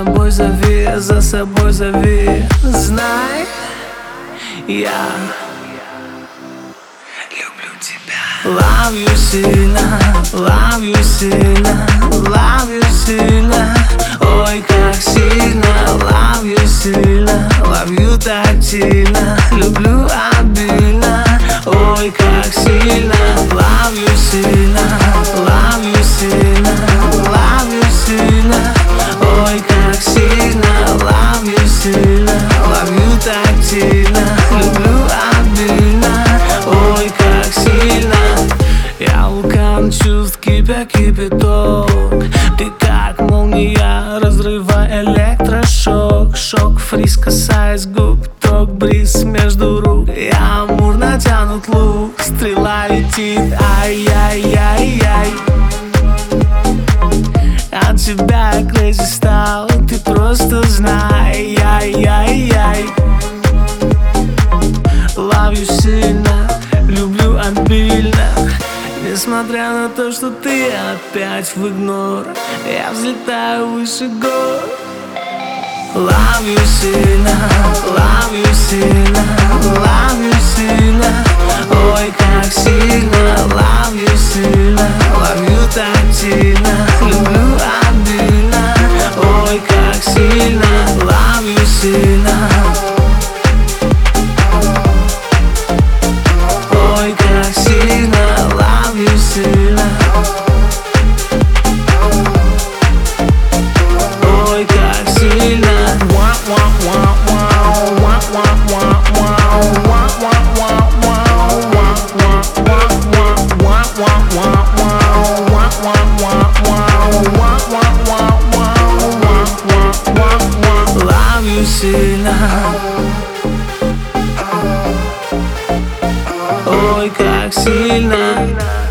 собой зови. Знай, я люблю тебя. Love you сильно, love you сильно, love you сильно. Ой, как сильно, love you сильно, love you так сильно. Люблю обильно, ой, как сильно. Love you сильно, love you сильно, love you сильно. Ой, как сильно, love you сильно, love you так сильно. Люблю обильно, ой, как сильно. Я вулкан чувств, кипя кипяток. Ты как молния, разрывай электрошок. Шок, фриз, касаясь губ, ток, бриз между рук. Я амур, натянут лук, стрела летит, ай-яй-яй-яй. От тебя я crazy стал, ты просто знай, яй-яй-яй. Love you сильно, люблю обильно. Несмотря на то, что ты опять в игнор, я взлетаю выше гор. Love you сильно, love you сильно, love you сильно. Ой, как сильно, love you сильно, love you так сильно. Люблю обильно, ой, как сильно, love you сильно. Ой, как сильно, love you сильно. Ой, как сильно. Love you сильно. Ой, как сильно.